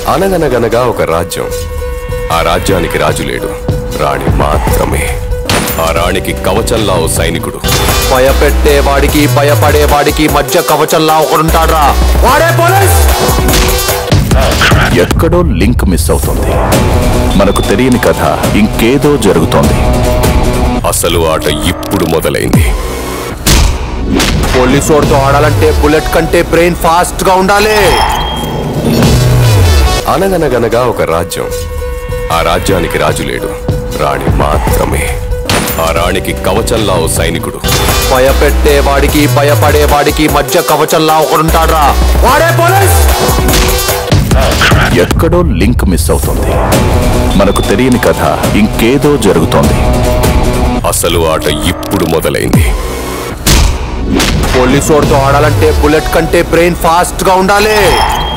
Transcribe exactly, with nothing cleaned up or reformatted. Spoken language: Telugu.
అనగనగనగా ఒక రాజ్యం. ఆ రాజ్యానికి రాజు లేడు, రాణి మాత్రమే. ఆ రాణికి కవచంలా ఓ సైనికుడు. భయపెట్టే వాడికి భయపడే వాడికి మధ్య కవచంలా ఒకడుంటాడ్రా, వాడే పోలీస్. ఎక్కడో లింక్ మిస్ అవుతుంది. మనకు తెలియని కథ ఇంకేదో జరుగుతోంది. అసలు ఆట ఇప్పుడు మొదలైంది. పోలీసోడితో ఆడాలంటే బుల్లెట్ కంటే బ్రెయిన్ ఫాస్ట్ గా ఉండాలి. అనగనగనగా ఒక రాజ్యం. ఆ రాజ్యానికి రాజు లేడు, రాణి మాత్రమే. ఆ రాణికి కవచంలా ఓ సైనికుడు. భయపెట్టే వాడికి భయపడే వాడికి మధ్య కవచంలా ఒకడుంటాడ్రా, వాడే పోలీస్. ఎక్కడో లింక్ మిస్ అవుతుంది. మనకు తెలియని కథ ఇంకేదో జరుగుతోంది. అసలు ఆట ఇప్పుడు మొదలైంది. పోలీసోడితో ఆడాలంటే బుల్లెట్ కంటే బ్రెయిన్ ఫాస్ట్ గా ఉండాలి.